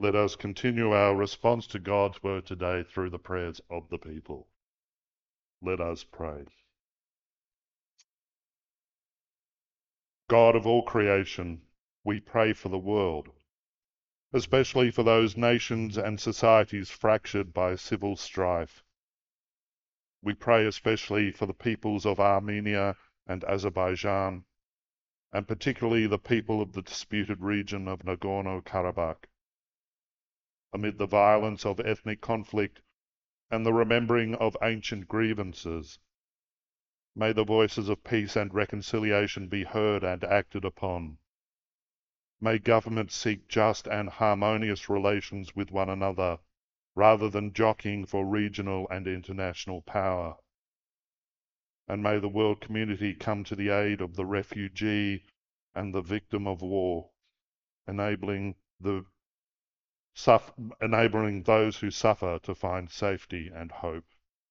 Let us continue our response to God's word today through the prayers of the people. Let us pray. God of all creation, we pray for the world, especially for those nations and societies fractured by civil strife. We pray especially for the peoples of Armenia and Azerbaijan, and particularly the people of the disputed region of Nagorno-Karabakh. Amid the violence of ethnic conflict and the remembering of ancient grievances, may the voices of peace and reconciliation be heard and acted upon. May governments seek just and harmonious relations with one another, rather than jockeying for regional and international power. And may the world community come to the aid of the refugee and the victim of war, enabling those who suffer to find safety and hope.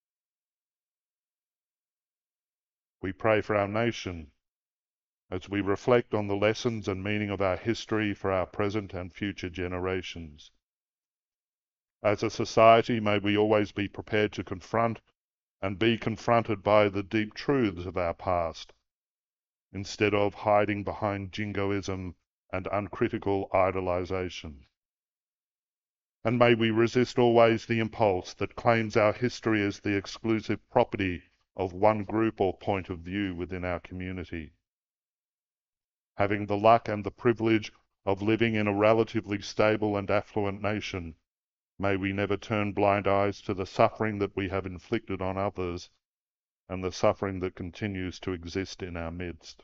We pray for our nation as we reflect on the lessons and meaning of our history for our present and future generations. As a society, may we always be prepared to confront and be confronted by the deep truths of our past, instead of hiding behind jingoism and uncritical idolization. And may we resist always the impulse that claims our history as the exclusive property of one group or point of view within our community. Having the luck and the privilege of living in a relatively stable and affluent nation, may we never turn blind eyes to the suffering that we have inflicted on others and the suffering that continues to exist in our midst.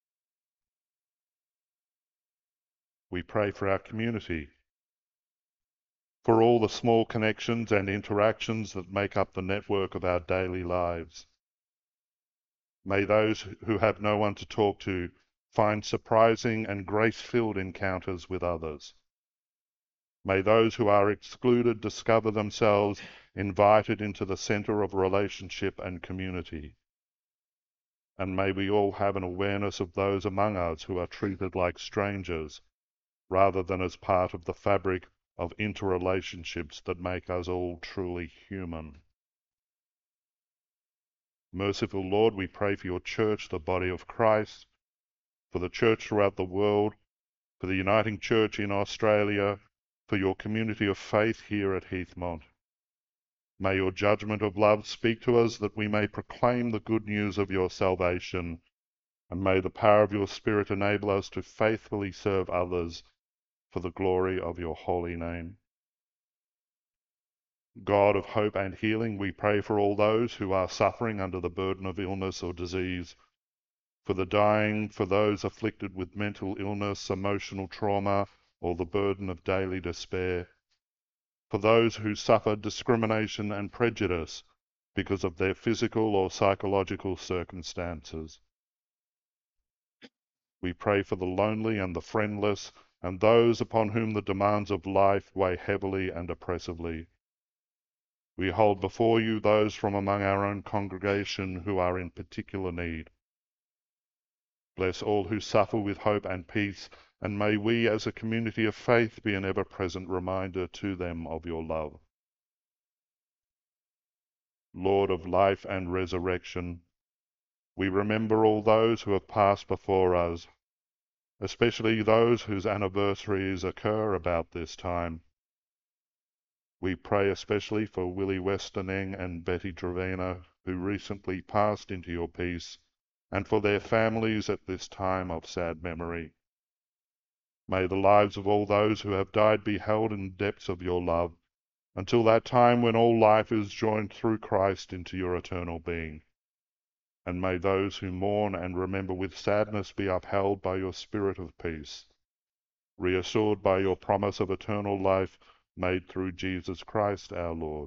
We pray for our community, for all the small connections and interactions that make up the network of our daily lives. May those who have no one to talk to find surprising and grace-filled encounters with others. May those who are excluded discover themselves invited into the center of relationship and community. And may we all have an awareness of those among us who are treated like strangers, rather than as part of the fabric of interrelationships that make us all truly human. Merciful Lord, we pray for your church, the body of Christ, for the church throughout the world, for the uniting church in Australia, for your community of faith here at Heathmont. May your judgment of love speak to us that we may proclaim the good news of your salvation, and may the power of your Spirit enable us to faithfully serve others for the glory of your holy name. God of hope and healing, we pray for all those who are suffering under the burden of illness or disease, for the dying, for those afflicted with mental illness, emotional trauma, or the burden of daily despair, for those who suffer discrimination and prejudice because of their physical or psychological circumstances. We pray for the lonely and the friendless, and those upon whom the demands of life weigh heavily and oppressively. We hold before you those from among our own congregation who are in particular need. Bless all who suffer with hope and peace, and may we as a community of faith be an ever-present reminder to them of your love. Lord of life and resurrection, we remember all those who have passed before us, especially those whose anniversaries occur about this time. We pray especially for Willie Westerneng and Betty Trevena, who recently passed into your peace, and for their families at this time of sad memory. May the lives of all those who have died be held in the depths of your love, until that time when all life is joined through Christ into your eternal being. And may those who mourn and remember with sadness be upheld by your Spirit of peace, reassured by your promise of eternal life made through Jesus Christ our Lord.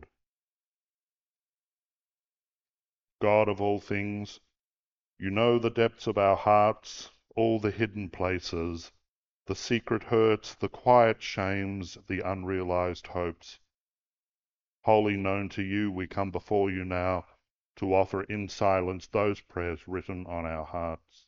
God of all things, you know the depths of our hearts, all the hidden places, the secret hurts, the quiet shames, the unrealized hopes. Wholly known to you, we come before you now to offer in silence those prayers written on our hearts.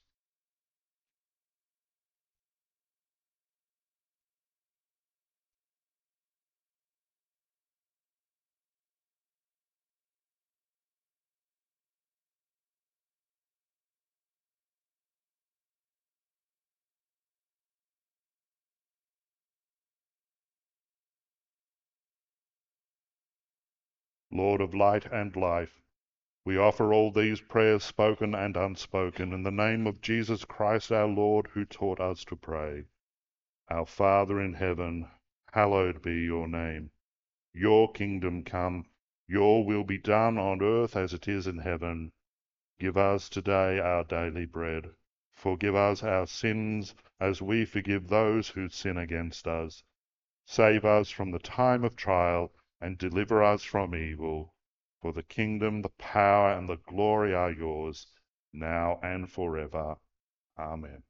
Lord of light and life, we offer all these prayers spoken and unspoken in the name of Jesus Christ our Lord, who taught us to pray. Our Father in heaven, hallowed be your name. Your kingdom come, your will be done on earth as it is in heaven. Give us today our daily bread. Forgive us our sins as we forgive those who sin against us. Save us from the time of trial and deliver us from evil. For the kingdom, the power, and the glory are yours, now and forever. Amen.